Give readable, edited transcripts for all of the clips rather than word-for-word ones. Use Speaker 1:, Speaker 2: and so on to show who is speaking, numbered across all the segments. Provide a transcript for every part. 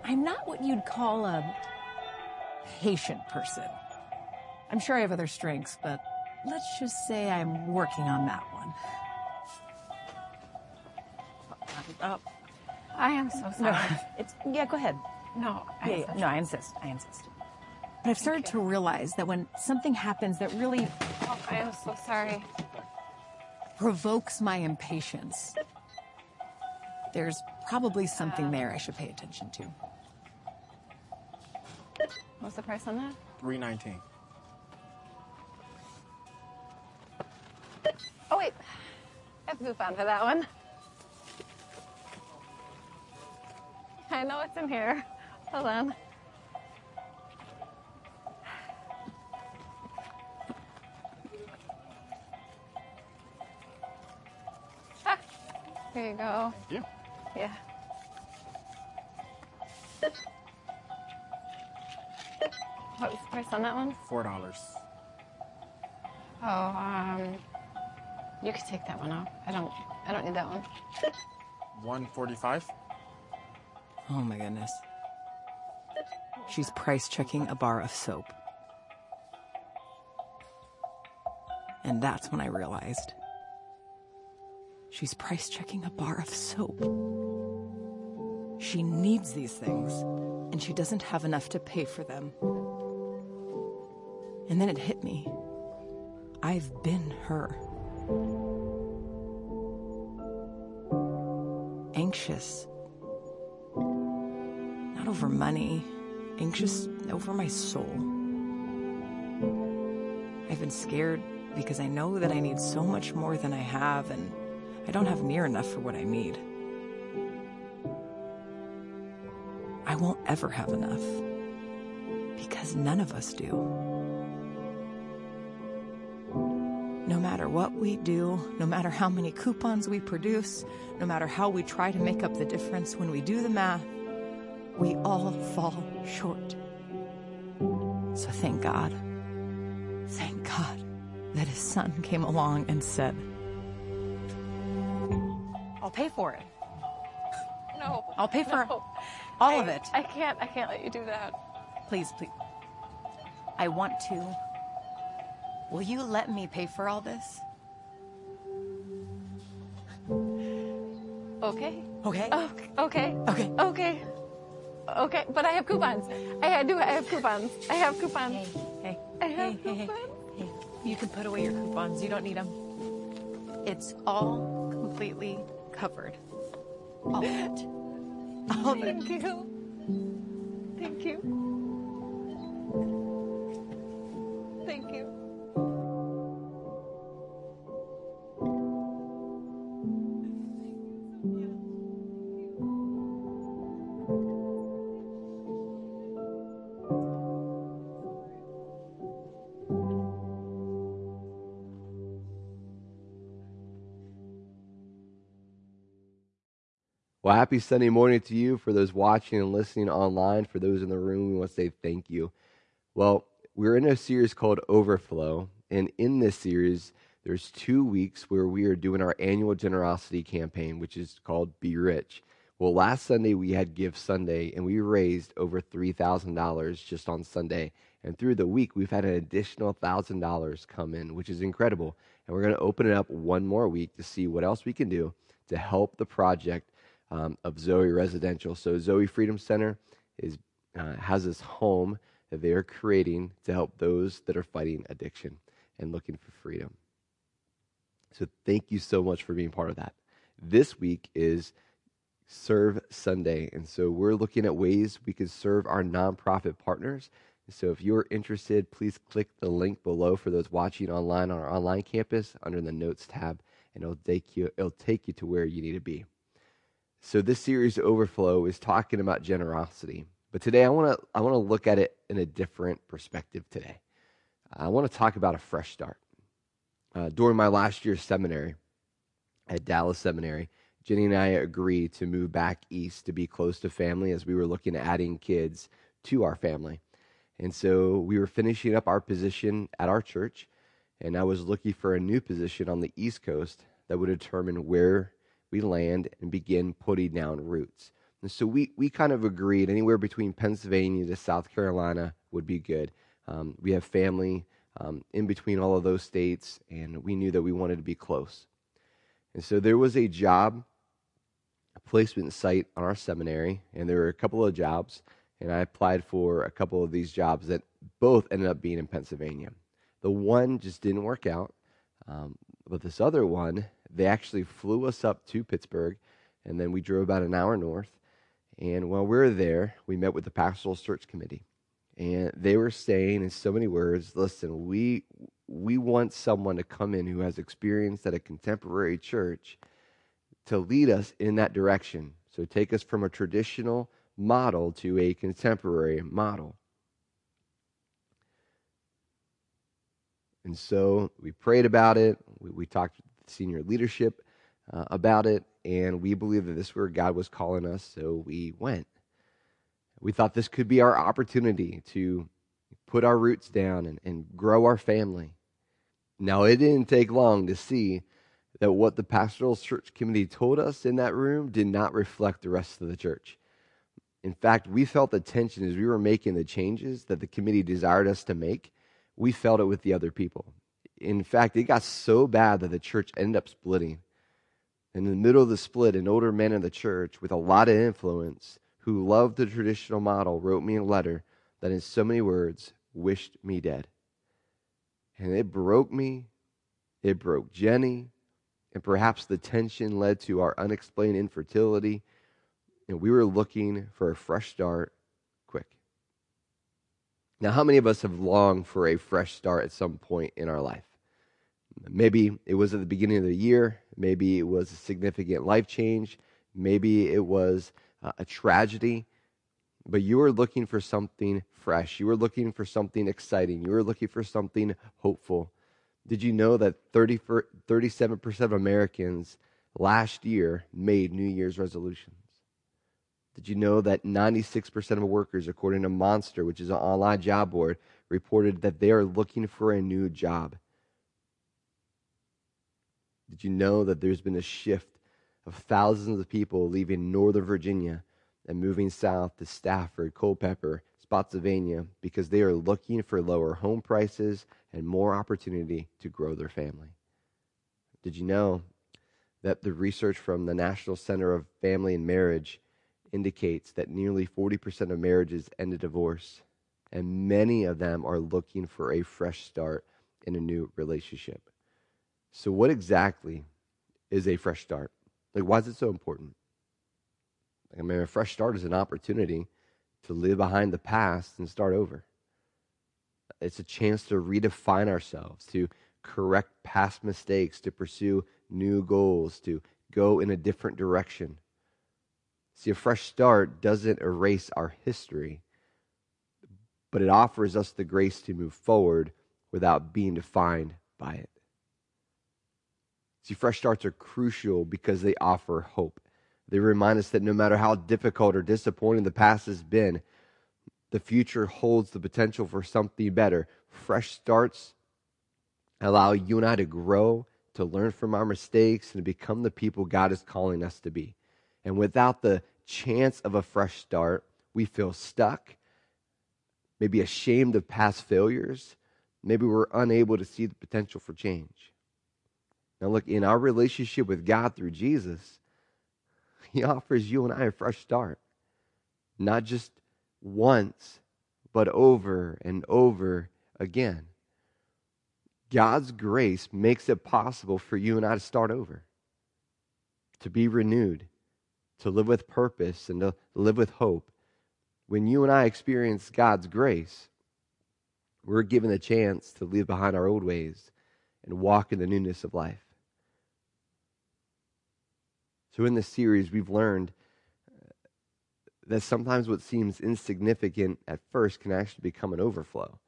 Speaker 1: I'm not what you'd call a patient person. I'm sure I have other strengths, but let's just say I'm working on that one.
Speaker 2: I am so sorry.
Speaker 1: Yeah, go ahead.
Speaker 2: No,
Speaker 1: I insist. But I've started to realize that when something happens that really
Speaker 2: I am so sorry.
Speaker 1: provokes my impatience, there's probably something there I should pay attention to.
Speaker 2: What's the price on that?
Speaker 3: $3.19.
Speaker 2: Oh, wait. I have a coupon for that one. I know it's in here. Hold on. Here you go.
Speaker 3: Thank you.
Speaker 2: Yeah. What was the price on that one?
Speaker 3: $4.
Speaker 2: Oh, you could take that one off. I don't need that one.
Speaker 3: $1.45.
Speaker 1: Oh my goodness. She's price checking a bar of soap. And that's when I realized she's price checking a bar of soap. She needs these things, and she doesn't have enough to pay for them. And then it hit me. I've been her. Anxious. Not over money, anxious over my soul. I've been scared because I know that I need so much more than I have, and I don't have near enough for what I need. I won't ever have enough, because none of us do. No matter what we do, no matter how many coupons we produce, no matter how we try to make up the difference, when we do the math, we all fall short. So thank God that his son came along and said, I'll pay for it.
Speaker 2: No.
Speaker 1: I'll pay for all of it.
Speaker 2: I can't let you do that.
Speaker 1: Please. I want to. Will you let me pay for all this?
Speaker 2: Okay.
Speaker 1: Okay.
Speaker 2: Okay. Okay, but I have coupons. I have coupons.
Speaker 1: Hey.
Speaker 2: I have coupons.
Speaker 1: Hey, you can put away your coupons. You don't need them. It's all completely covered. All of it. All of it.
Speaker 2: Thank you. Thank you. Thank you.
Speaker 4: Well, happy Sunday morning to you. For those watching and listening online, for those in the room, we want to say thank you. Well, we're in a series called Overflow, and in this series, there's 2 weeks where we are doing our annual generosity campaign, which is called Be Rich. Well, last Sunday, we had Give Sunday, and we raised over $3,000 just on Sunday. And through the week, we've had an additional $1,000 come in, which is incredible. And we're going to open it up one more week to see what else we can do to help the project of Zoe Residential. So Zoe Freedom Center has this home that they are creating to help those that are fighting addiction and looking for freedom. So thank you so much for being part of that. This week is Serve Sunday, and so we're looking at ways we can serve our nonprofit partners. So if you're interested, please click the link below for those watching online on our online campus under the Notes tab, and it'll take you to where you need to be. So this series, Overflow, is talking about generosity. But today I want to look at it in a different perspective today. I want to talk about a fresh start. During my last year's seminary at Dallas Seminary, Jenny and I agreed to move back east to be close to family as we were looking at adding kids to our family. And so we were finishing up our position at our church, and I was looking for a new position on the East Coast that would determine where we land and begin putting down roots. And so we kind of agreed anywhere between Pennsylvania to South Carolina would be good. We have family in between all of those states, and we knew that we wanted to be close. And so there was a job, a placement site on our seminary, and there were a couple of jobs, and I applied for a couple of these jobs that both ended up being in Pennsylvania. The one just didn't work out, but this other one, they actually flew us up to Pittsburgh, and then we drove about an hour north. And while we were there, we met with the pastoral search committee. And they were saying in so many words, listen, we want someone to come in who has experience at a contemporary church to lead us in that direction. So take us from a traditional model to a contemporary model. And so we prayed about it. We talked to the senior leadership about it. And we believed that this is where God was calling us, so we went. We thought this could be our opportunity to put our roots down and grow our family. Now, it didn't take long to see that what the pastoral search committee told us in that room did not reflect the rest of the church. In fact, we felt the tension as we were making the changes that the committee desired us to make. We felt it with the other people. In fact, it got so bad that the church ended up splitting. In the middle of the split, an older man in the church with a lot of influence who loved the traditional model wrote me a letter that in so many words wished me dead. And it broke me, it broke Jenny, and perhaps the tension led to our unexplained infertility, and we were looking for a fresh start quick. Now, how many of us have longed for a fresh start at some point in our life? Maybe it was at the beginning of the year. Maybe it was a significant life change. Maybe it was a tragedy. But you were looking for something fresh. You were looking for something exciting. You were looking for something hopeful. Did you know that 37% of Americans last year made New Year's resolutions? Did you know that 96% of workers, according to Monster, which is an online job board, reported that they are looking for a new job? Did you know that there's been a shift of thousands of people leaving Northern Virginia and moving south to Stafford, Culpeper, Spotsylvania, because they are looking for lower home prices and more opportunity to grow their family? Did you know that the research from the National Center of Family and Marriage indicates that nearly 40% of marriages end in divorce, and many of them are looking for a fresh start in a new relationship? So what exactly is a fresh start? Like, why is it so important? I mean, a fresh start is an opportunity to live behind the past and start over. It's a chance to redefine ourselves, to correct past mistakes, to pursue new goals, to go in a different direction. See, a fresh start doesn't erase our history, but it offers us the grace to move forward without being defined by it. See, fresh starts are crucial because they offer hope. They remind us that no matter how difficult or disappointing the past has been, the future holds the potential for something better. Fresh starts allow you and I to grow, to learn from our mistakes, and to become the people God is calling us to be. And without the chance of a fresh start, we feel stuck, maybe ashamed of past failures. Maybe we're unable to see the potential for change. Now look, in our relationship with God through Jesus, He offers you and I a fresh start. Not just once, but over and over again. God's grace makes it possible for you and I to start over, to be renewed, to live with purpose and to live with hope. When you and I experience God's grace, we're given a chance to leave behind our old ways and walk in the newness of life. So in this series, we've learned that sometimes what seems insignificant at first can actually become an overflow.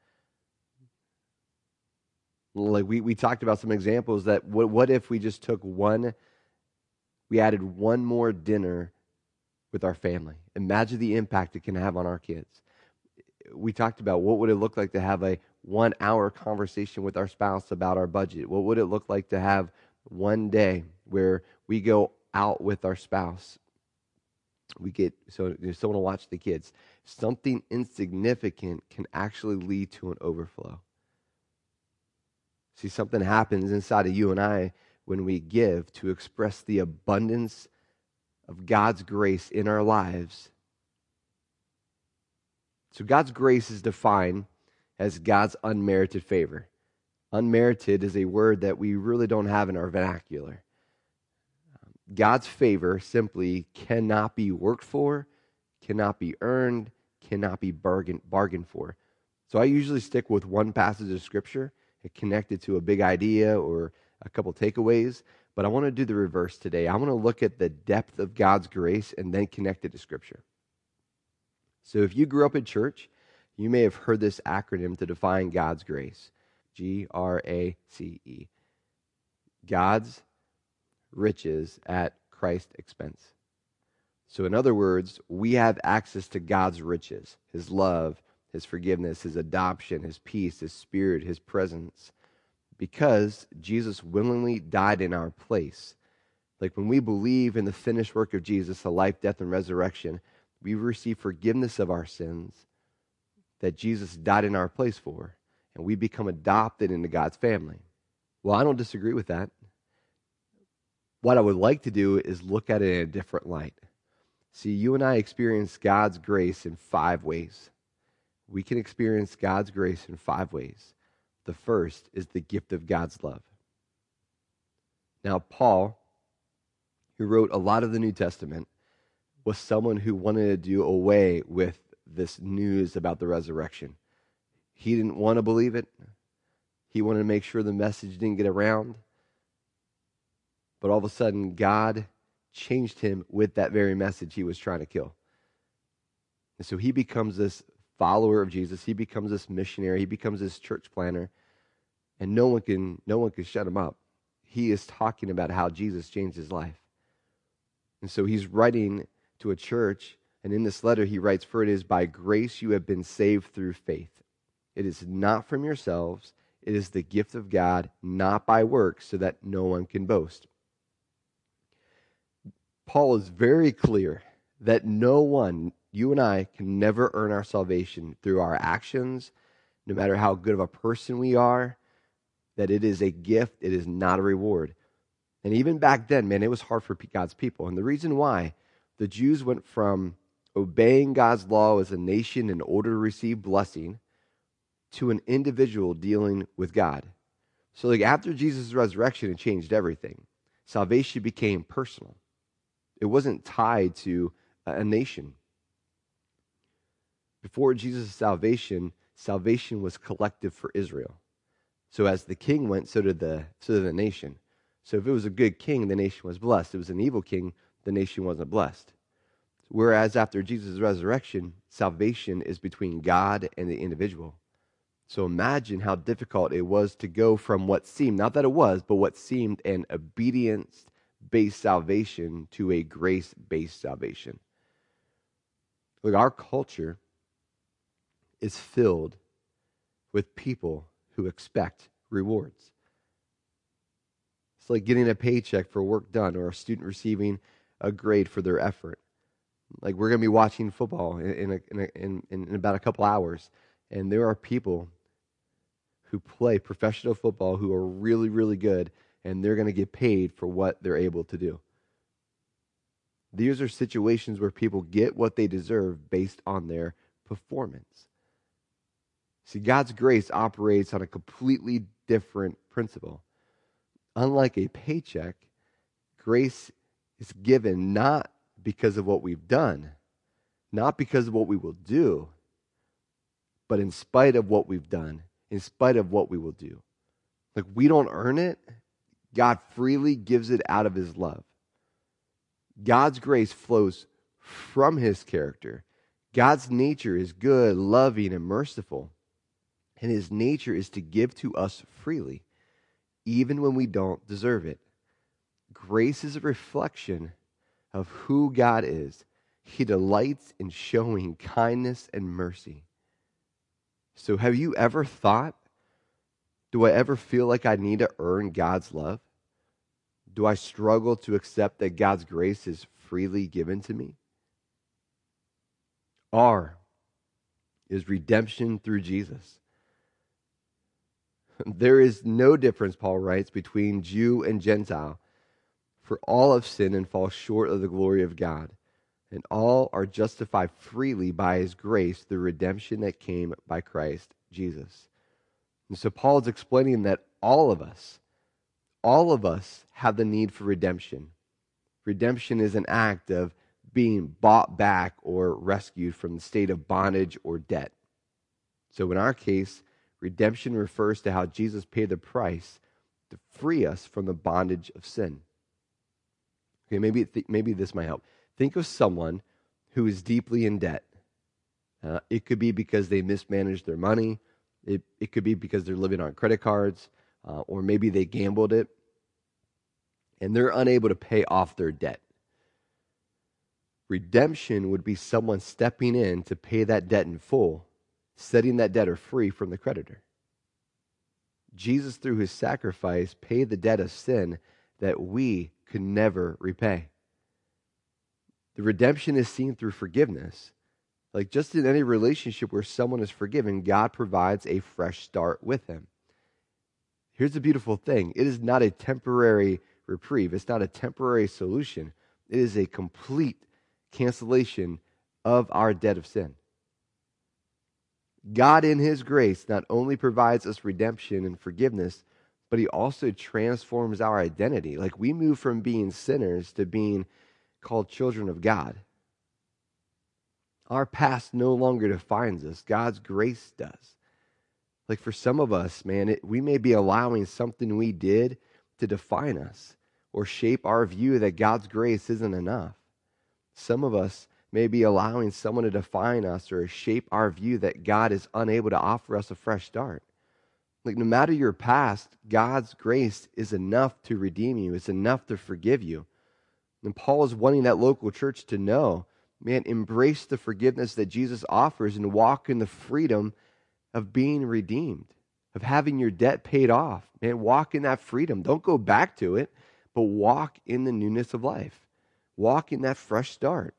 Speaker 4: Like we talked about some examples that what if we just took we added one more dinner with our family? Imagine the impact it can have on our kids. We talked about what would it look like to have a 1-hour conversation with our spouse about our budget. What would it look like to have one day where we go out with our spouse Someone will watch the kids. Something insignificant can actually lead to an overflow. See, something happens inside of you and I when we give to express the abundance of God's grace in our lives. So God's grace is defined as God's unmerited favor. Unmerited is a word that we really don't have in our vernacular. God's favor simply cannot be worked for, cannot be earned, cannot be bargained for. So I usually stick with one passage of Scripture and connect it to a big idea or a couple takeaways, but I want to do the reverse today. I want to look at the depth of God's grace and then connect it to Scripture. So if you grew up in church, you may have heard this acronym to define God's grace. GRACE. God's riches at Christ's expense. So in other words, we have access to God's riches, His love, His forgiveness, His adoption, His peace, His Spirit, His presence, because Jesus willingly died in our place. Like when we believe in the finished work of Jesus, the life, death, and resurrection, we receive forgiveness of our sins that Jesus died in our place for, and we become adopted into God's family. Well, I don't disagree with that. What I would like to do is look at it in a different light. See, you and I experience God's grace in 5 ways. We can experience God's grace in 5 ways. The first is the gift of God's love. Now, Paul, who wrote a lot of the New Testament, was someone who wanted to do away with this news about the resurrection. He didn't want to believe it. He wanted to make sure the message didn't get around. But all of a sudden, God changed him with that very message he was trying to kill. And so he becomes this follower of Jesus. He becomes this missionary. He becomes this church planner. And no one can shut him up. He is talking about how Jesus changed his life. And so he's writing to a church, and in this letter he writes, "For it is by grace you have been saved through faith. It is not from yourselves. It is the gift of God, not by works, so that no one can boast." Paul is very clear that no one, you and I, can never earn our salvation through our actions, no matter how good of a person we are, that it is a gift, it is not a reward. And even back then, man, it was hard for God's people. And the reason why, the Jews went from obeying God's law as a nation in order to receive blessing to an individual dealing with God. So like after Jesus' resurrection, it changed everything. Salvation became personal. It wasn't tied to a nation. Before Jesus' salvation, salvation was collective for Israel. So as the king went, so did the nation. So if it was a good king, the nation was blessed. If it was an evil king, the nation wasn't blessed. Whereas after Jesus' resurrection, salvation is between God and the individual. So imagine how difficult it was to go from what seemed, not that it was, but what seemed an obedience-based salvation to a grace-based salvation. Look, our culture is filled with people who expect rewards. It's like getting a paycheck for work done or a student receiving a grade for their effort. Like we're going to be watching football in about a couple hours, and there are people who play professional football who are really, really good, and they're going to get paid for what they're able to do. These are situations where people get what they deserve based on their performance. See, God's grace operates on a completely different principle. Unlike a paycheck, grace is given not because of what we've done, not because of what we will do, but in spite of what we've done, in spite of what we will do. Like we don't earn it. God freely gives it out of his love. God's grace flows from his character. God's nature is good, loving, and merciful. And his nature is to give to us freely, even when we don't deserve it. Grace is a reflection of who God is. He delights in showing kindness and mercy. So have you ever thought, do I ever feel like I need to earn God's love? Do I struggle to accept that God's grace is freely given to me? R is redemption through Jesus. There is no difference, Paul writes, between Jew and Gentile, for all have sinned and fall short of the glory of God, and all are justified freely by his grace through redemption that came by Christ Jesus. And so Paul is explaining that all of us have the need for redemption. Redemption is an act of being bought back or rescued from the state of bondage or debt. So in our case, redemption refers to how Jesus paid the price to free us from the bondage of sin. Okay, maybe this might help. Think of someone who is deeply in debt. It could be because they mismanaged their money. It could be because they're living on credit cards, or maybe they gambled it, and they're unable to pay off their debt. Redemption would be someone stepping in to pay that debt in full, setting that debtor free from the creditor. Jesus, through his sacrifice, paid the debt of sin that we could never repay. The redemption is seen through forgiveness. Like just in any relationship where someone is forgiven, God provides a fresh start with him. Here's the beautiful thing. It is not a temporary reprieve. It's not a temporary solution. It is a complete cancellation of our debt of sin. God, in his grace, not only provides us redemption and forgiveness, but he also transforms our identity. Like we move from being sinners to being called children of God. Our past no longer defines us. God's grace does. Like for some of us, man, we may be allowing something we did to define us or shape our view that God's grace isn't enough. Some of us may be allowing someone to define us or shape our view that God is unable to offer us a fresh start. Like no matter your past, God's grace is enough to redeem you. It's enough to forgive you. And Paul is wanting that local church to know, man, embrace the forgiveness that Jesus offers and walk in the freedom of being redeemed, of having your debt paid off. Man, walk in that freedom. Don't go back to it, but walk in the newness of life. Walk in that fresh start.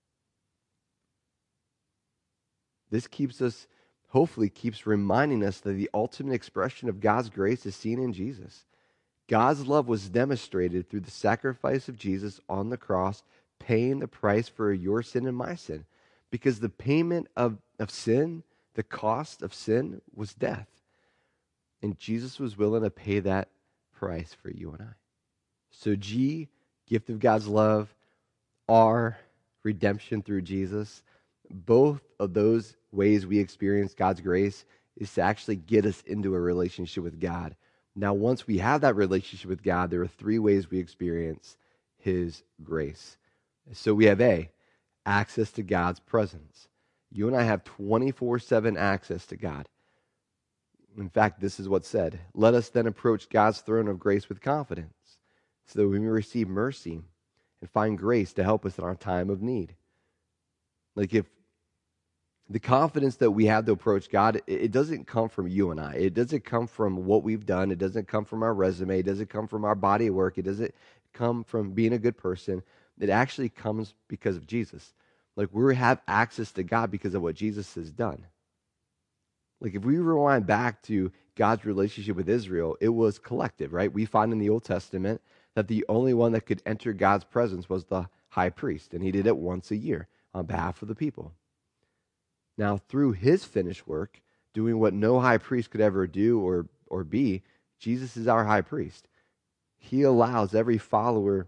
Speaker 4: This hopefully keeps reminding us that the ultimate expression of God's grace is seen in Jesus. God's love was demonstrated through the sacrifice of Jesus on the cross, paying the price for your sin and my sin. Because the payment of sin, the cost of sin, was death. And Jesus was willing to pay that price for you and I. So G, gift of God's love. R, redemption through Jesus. Both of those ways we experience God's grace is to actually get us into a relationship with God. Now, once we have that relationship with God, there are three ways we experience his grace. So we have A, access to God's presence. You and I have 24/7 access to God. In fact, this is what's said. Let us then approach God's throne of grace with confidence, so that we may receive mercy and find grace to help us in our time of need. Like if the confidence that we have to approach God, it doesn't come from you and I. It doesn't come from what we've done. It doesn't come from our resume. It doesn't come from our body of work. It doesn't come from being a good person. It actually comes because of Jesus. Like we have access to God because of what Jesus has done. Like if we rewind back to God's relationship with Israel, it was collective, right? We find in the Old Testament that the only one that could enter God's presence was the high priest, and he did it once a year on behalf of the people. Now, through his finished work, doing what no high priest could ever do or be, Jesus is our high priest. He allows every follower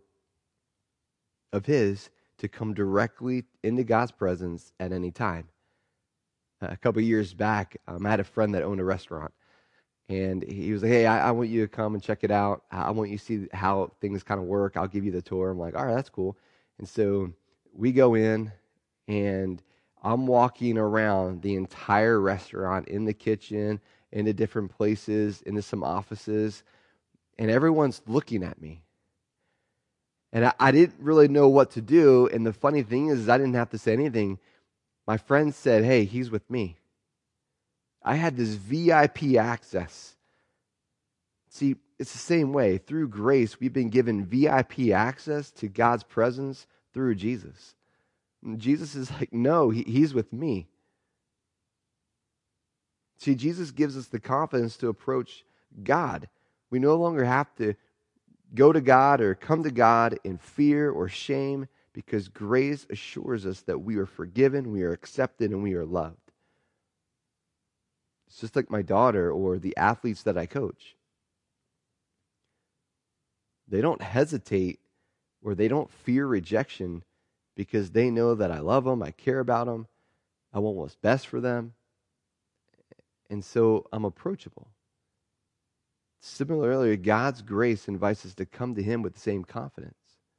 Speaker 4: of his to come directly into God's presence at any time. A couple of years back, I had a friend that owned a restaurant, and he was like, hey, I want you to come and check it out. I want you to see how things kind of work. I'll give you the tour. I'm like, all right, that's cool. And so we go in, and I'm walking around the entire restaurant, in the kitchen, into different places, into some offices, and everyone's looking at me. And I didn't really know what to do, and the funny thing is I didn't have to say anything. My friend said, hey, he's with me. I had this VIP access. See, it's the same way. Through grace, we've been given VIP access to God's presence through Jesus. And Jesus is like, no, he's with me. See, Jesus gives us the confidence to approach God. We no longer have to go to God or come to God in fear or shame, because grace assures us that we are forgiven, we are accepted, and we are loved. It's just like my daughter or the athletes that I coach. They don't hesitate or they don't fear rejection because they know that I love them, I care about them, I want what's best for them. And so I'm approachable. Similarly, God's grace invites us to come to Him with the same confidence.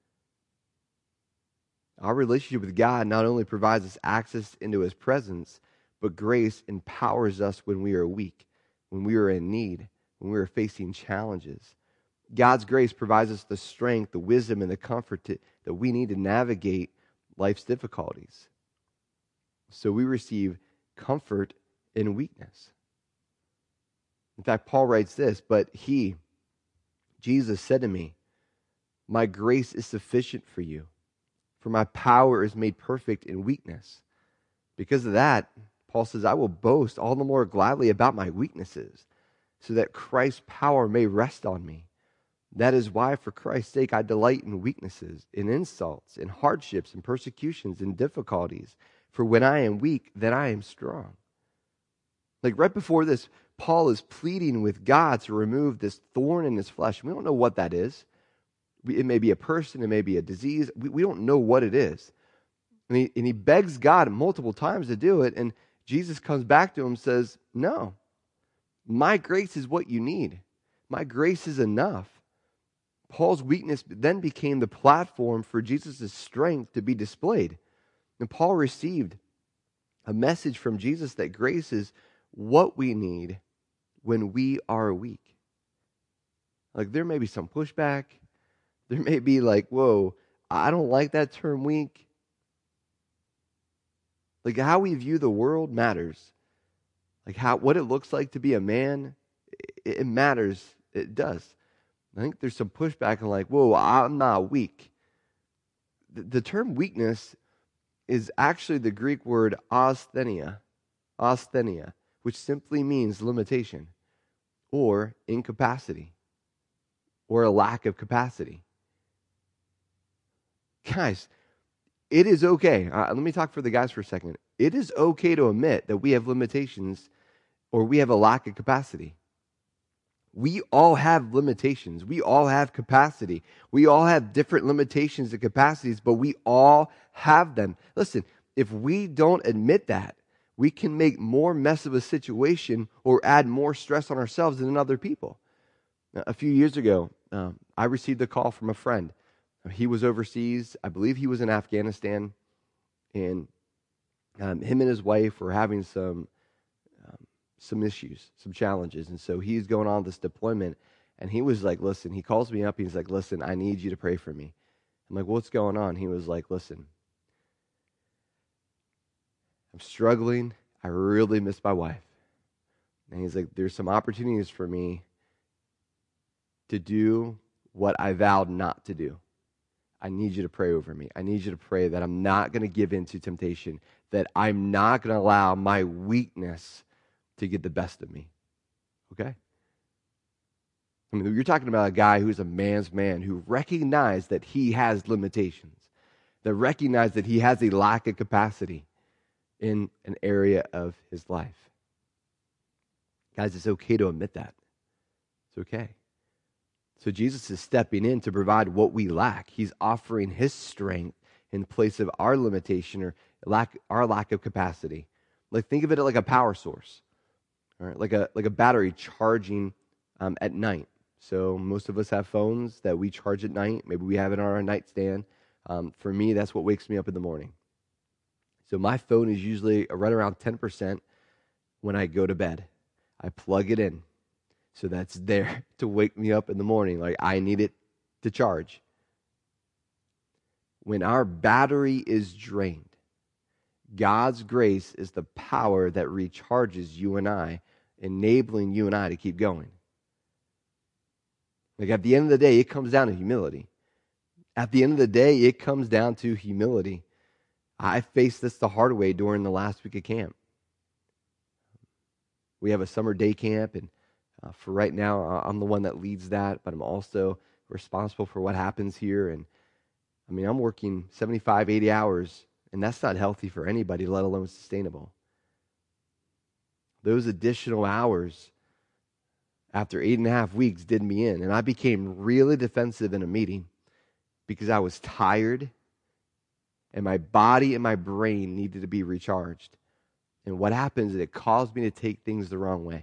Speaker 4: Our relationship with God not only provides us access into His presence, but grace empowers us when we are weak, when we are in need, when we are facing challenges. God's grace provides us the strength, the wisdom, and the comfort that we need to navigate life's difficulties. So we receive comfort in weakness. In fact, Paul writes this, but He, Jesus, said to me, my grace is sufficient for you, for my power is made perfect in weakness. Because of that, Paul says, I will boast all the more gladly about my weaknesses, so that Christ's power may rest on me. That is why, for Christ's sake, I delight in weaknesses, in insults, in hardships, in persecutions, in difficulties. For when I am weak, then I am strong. Like right before this, Paul is pleading with God to remove this thorn in his flesh. We don't know what that is. It may be a person, it may be a disease. We don't know what it is. And he begs God multiple times to do it, and Jesus comes back to him and says, no, my grace is what you need. My grace is enough. Paul's weakness then became the platform for Jesus' strength to be displayed. And Paul received a message from Jesus that grace is what we need when we are weak. Like there may be some pushback. There may be like, whoa, I don't like that term weak. Like how we view the world matters. Like what it looks like to be a man, it matters. It does. I think there's some pushback and like, whoa, I'm not weak. The term weakness is actually the Greek word asthenia, which simply means limitation or incapacity or a lack of capacity. Guys, it is okay. Let me talk for the guys for a second. It is okay to admit that we have limitations or we have a lack of capacity. We all have limitations. We all have capacity. We all have different limitations and capacities, but we all have them. Listen, if we don't admit that, we can make more mess of a situation or add more stress on ourselves than other people. A few years ago, I received a call from a friend. He was overseas. I believe he was in Afghanistan, and him and his wife were having some issues, some challenges. And so he's going on this deployment, and he was like, listen, he calls me up. He's like, listen, I need you to pray for me. I'm like, what's going on? He was like, listen, I'm struggling. I really miss my wife. And he's like, there's some opportunities for me to do what I vowed not to do. I need you to pray over me. I need you to pray that I'm not going to give in to temptation, that I'm not going to allow my weakness to get the best of me. Okay? I mean, you're talking about a guy who's a man's man, who recognized that he has limitations, that recognized that he has a lack of capacity in an area of his life. Guys, it's okay to admit that. It's okay. So Jesus is stepping in to provide what we lack. He's offering his strength in place of our limitation or our lack of capacity. Like think of it like a power source, all right? Like a battery charging at night. So most of us have phones that we charge at night. Maybe we have it on our nightstand. For me, that's what wakes me up in the morning. So my phone is usually right around 10% when I go to bed. I plug it in. So that's there to wake me up in the morning. Like I need it to charge. When our battery is drained, God's grace is the power that recharges you and I, enabling you and I to keep going. Like at the end of the day, it comes down to humility. At the end of the day, it comes down to humility. I faced this the hard way during the last week of camp. We have a summer day camp, and for right now, I'm the one that leads that, but I'm also responsible for what happens here. And I mean, I'm working 75, 80 hours, and that's not healthy for anybody, let alone sustainable. Those additional hours after 8.5 weeks did me in, and I became really defensive in a meeting because I was tired, and my body and my brain needed to be recharged. And what happens is it caused me to take things the wrong way.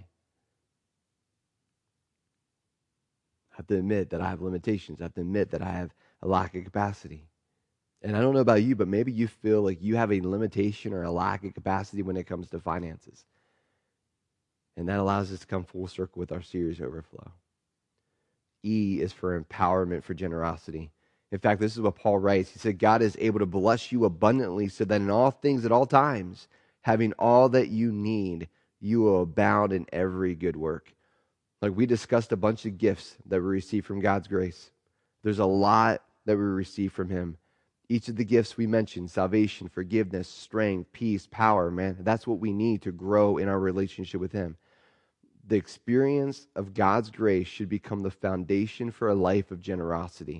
Speaker 4: I have to admit that I have limitations. I have to admit that I have a lack of capacity. And I don't know about you, but maybe you feel like you have a limitation or a lack of capacity when it comes to finances. And that allows us to come full circle with our series Overflow. E is for empowerment for generosity. In fact, this is what Paul writes. He said, God is able to bless you abundantly so that in all things at all times, having all that you need, you will abound in every good work. Like we discussed a bunch of gifts that we receive from God's grace. There's a lot that we receive from him. Each of the gifts we mentioned, salvation, forgiveness, strength, peace, power, man, that's what we need to grow in our relationship with him. The experience of God's grace should become the foundation for a life of generosity.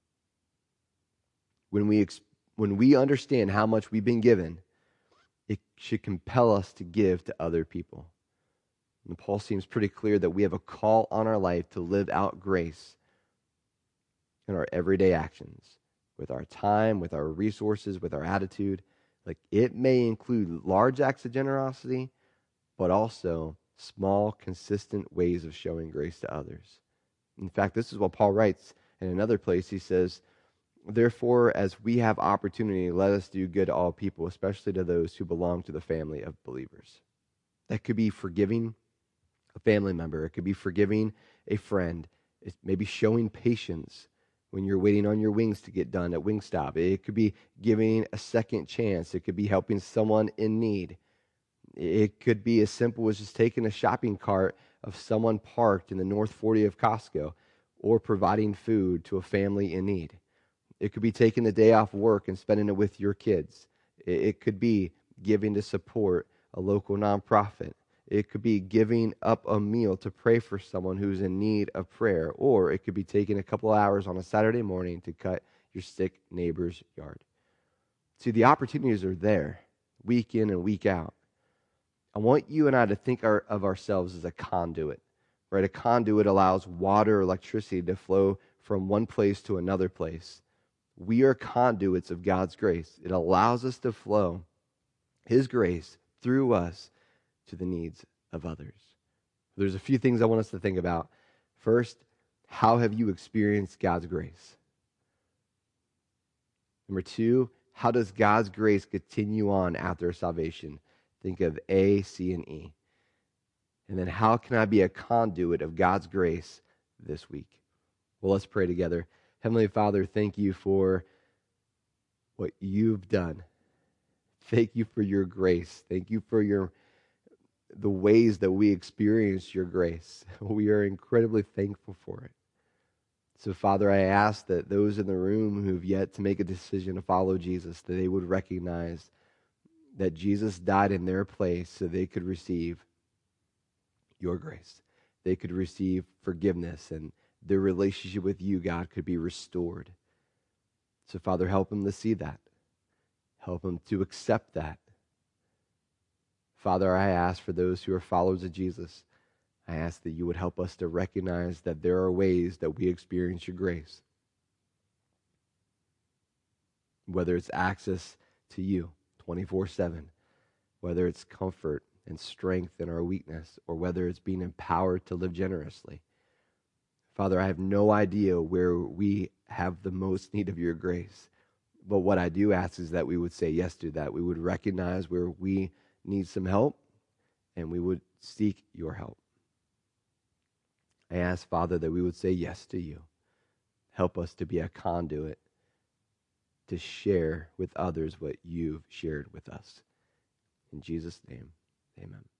Speaker 4: When we understand how much we've been given, it should compel us to give to other people. And Paul seems pretty clear that we have a call on our life to live out grace in our everyday actions, with our time, with our resources, with our attitude. Like it may include large acts of generosity, but also small, consistent ways of showing grace to others. In fact, this is what Paul writes in another place. He says, therefore, as we have opportunity, let us do good to all people, especially to those who belong to the family of believers. That could be forgiving a family member. It could be forgiving a friend. It's maybe showing patience when you're waiting on your wings to get done at Wingstop. It could be giving a second chance. It could be helping someone in need. It could be as simple as just taking a shopping cart of someone parked in the North 40 of Costco, or providing food to a family in need. It could be taking the day off work and spending it with your kids. It could be giving to support a local nonprofit. It could be giving up a meal to pray for someone who's in need of prayer. Or it could be taking a couple hours on a Saturday morning to cut your sick neighbor's yard. See, the opportunities are there, week in and week out. I want you and I to think of ourselves as a conduit, right? A conduit allows water or electricity to flow from one place to another place. We are conduits of God's grace. It allows us to flow his grace through us to the needs of others. There's a few things I want us to think about. First, how have you experienced God's grace? Number two, how does God's grace continue on after salvation? Think of A, C, and E. And then how can I be a conduit of God's grace this week? Well, let's pray together. Heavenly Father, thank you for what you've done. Thank you for your grace. Thank you for the ways that we experience your grace. We are incredibly thankful for it. So, Father, I ask that those in the room who've yet to make a decision to follow Jesus, that they would recognize that Jesus died in their place so they could receive your grace. They could receive forgiveness, and their relationship with you, God, could be restored. So, Father, help them to see that. Help them to accept that. Father, I ask for those who are followers of Jesus, I ask that you would help us to recognize that there are ways that we experience your grace. Whether it's access to you 24/7, whether it's comfort and strength in our weakness, or whether it's being empowered to live generously. Father, I have no idea where we have the most need of your grace. But what I do ask is that we would say yes to that. We would recognize where we need some help, and we would seek your help. I ask, Father, that we would say yes to you. Help us to be a conduit to share with others what you've shared with us. In Jesus' name, amen.